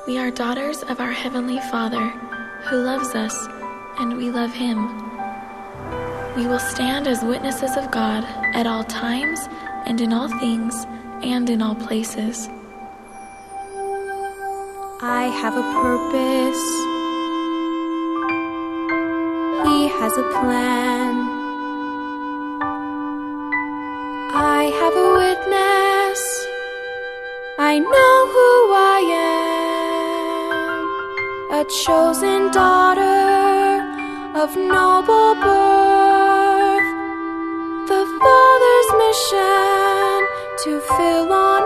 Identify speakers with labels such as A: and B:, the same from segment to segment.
A: We are daughters of our Heavenly Father, who loves us, and we love Him. We will stand as witnesses of God at all times and in all things and in all places.
B: I have a purpose. He has a plan. I have a witness. I know who I am. A chosen daughter of noble birth. The Father's mission to fill on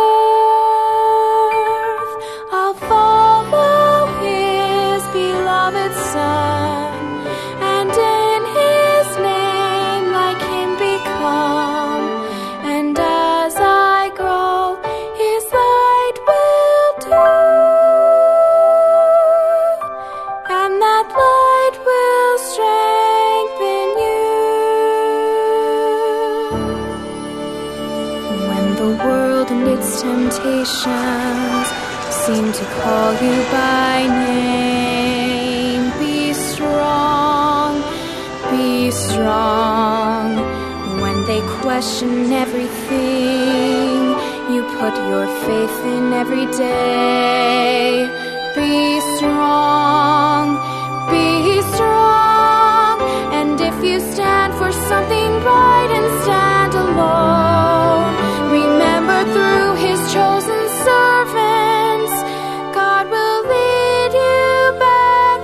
B: earth. I'll follow His beloved Son, and in His name like Him become. And as I grow, His light will do, and that light will strengthen you. When the world and its temptations seem to call you by name, be strong, be strong. When they question everything you put your faith in every day, be strong, be strong. And if you stand for something right and stand alone, remember through His chosen servants, God will lead you back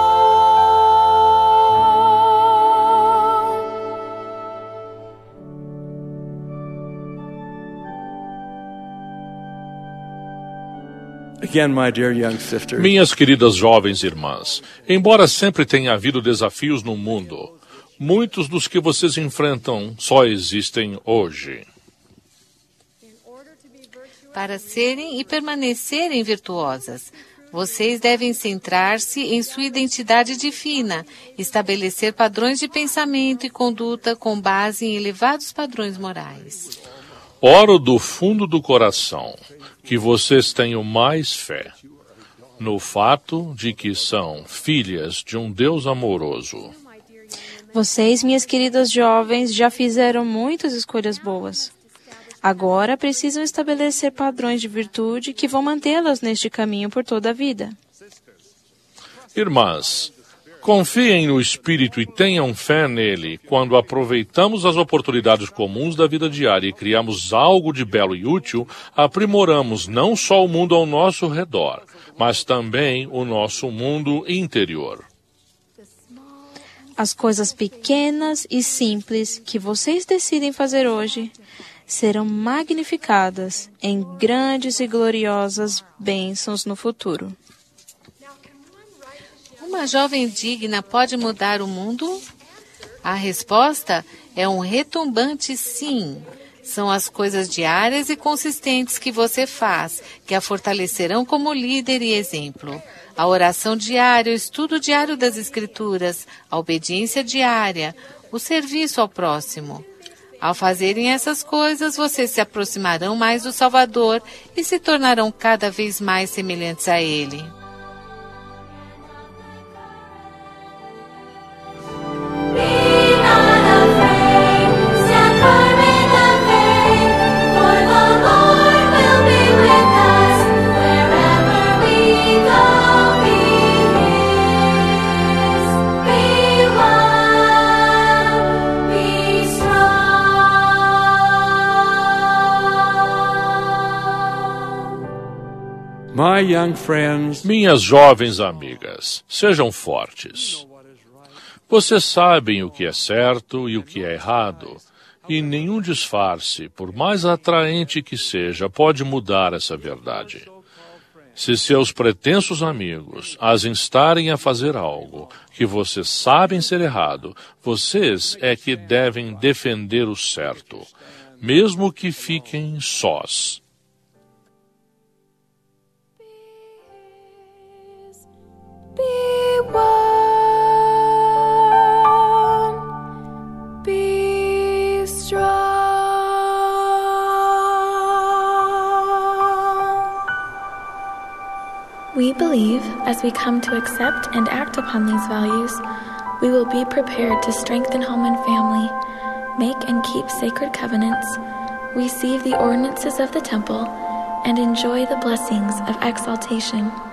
B: home.
C: Again, my dear young sisters,
D: Minhas queridas jovens irmãs, embora sempre tenha havido desafios no mundo, muitos dos que vocês enfrentam só existem hoje.
E: Para serem e permanecerem virtuosas, vocês devem centrar-se em sua identidade divina, estabelecer padrões de pensamento e conduta com base em elevados padrões morais.
D: Oro do fundo do coração que vocês tenham mais fé no fato de que são filhas de um Deus amoroso.
F: Vocês, minhas queridas jovens, já fizeram muitas escolhas boas. Agora precisam estabelecer padrões de virtude que vão mantê-las neste caminho por toda a vida.
D: Irmãs, confiem no Espírito e tenham fé nele quando aproveitamos as oportunidades comuns da vida diária e criamos algo de belo e útil, aprimoramos não só o mundo ao nosso redor, mas também o nosso mundo interior.
F: As coisas pequenas e simples que vocês decidem fazer hoje serão magnificadas em grandes e gloriosas bênçãos no futuro.
E: Uma jovem digna pode mudar o mundo? A resposta é um retumbante sim. São as coisas diárias e consistentes que você faz, que a fortalecerão como líder e exemplo. A oração diária, o estudo diário das Escrituras, a obediência diária, o serviço ao próximo. Ao fazerem essas coisas, vocês se aproximarão mais do Salvador e se tornarão cada vez mais semelhantes a Ele.
C: my young friends,
D: Minhas jovens amigas, sejam fortes. Vocês sabem o que é certo e o que é errado, e nenhum disfarce, por mais atraente que seja, pode mudar essa verdade. Se seus pretensos amigos as instarem a fazer algo que vocês sabem ser errado, vocês é que devem defender o certo, mesmo que fiquem sós.
B: Be one, be strong.
A: We believe, as we come to accept and act upon these values, we will be prepared to strengthen home and family, make and keep sacred covenants, receive the ordinances of the temple, and enjoy the blessings of exaltation.